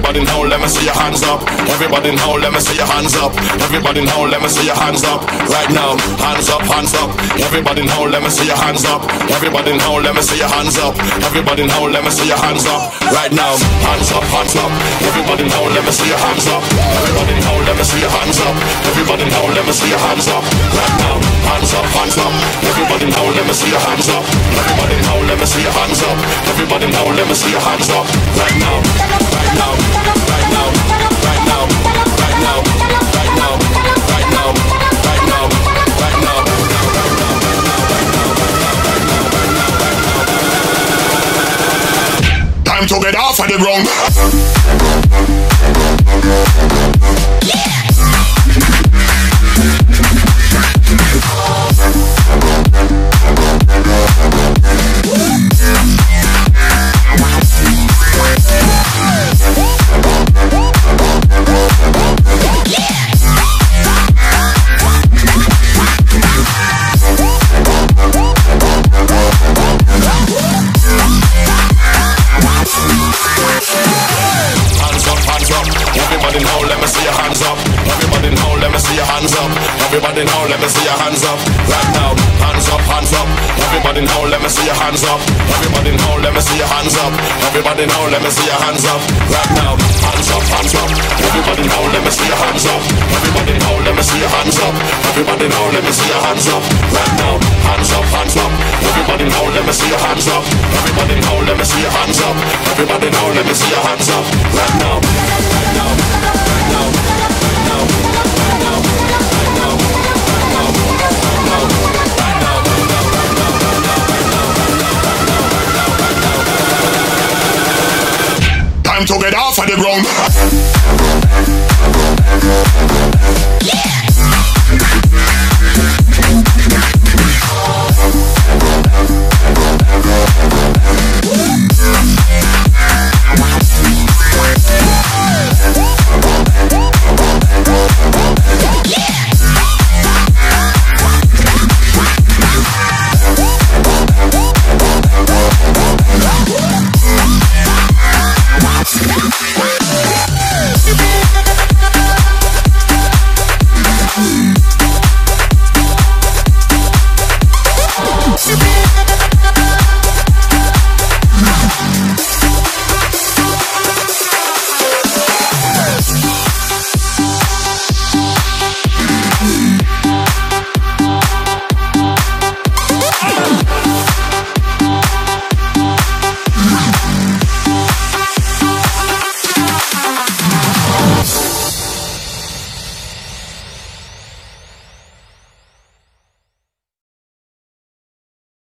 Everybody now, let me see your hands up. Everybody now, let me see your hands up. Everybody now, let me see your hands up. Right now, hands up, hands up. Everybody now, let me see your hands up. Everybody now, let me see your hands up. Everybody now, let me see your hands up. Right now, hands up, hands up. Everybody now, let me see your hands up. Everybody now, let me see your hands up. Everybody now, let me see your hands up. Right now, hands up, hands up. Everybody now, let me see your hands up. Everybody now, let me see your hands up. Everybody now, let me see your hands up. Right now, right now, right now, right now, right now, right now, right now, right now, right now. Time to get off of the ground. Everybody now, let me see your hands up. Right now, hands up, hands up. Everybody now, let me see your hands up. Everybody now, let me see your hands up. Everybody now, let me see your hands up. Right now, hands up, hands up. Everybody now, let me see your hands up. Everybody now, let me see your hands up. Everybody now, let me see your hands up. Right now, hands up, hands up. Everybody now, let me see your hands up. Everybody now, let me see your hands up. Everybody now, let me see your hands up. Right now, right now, right now, right now, right now. Time to get off of the ground. Yeah.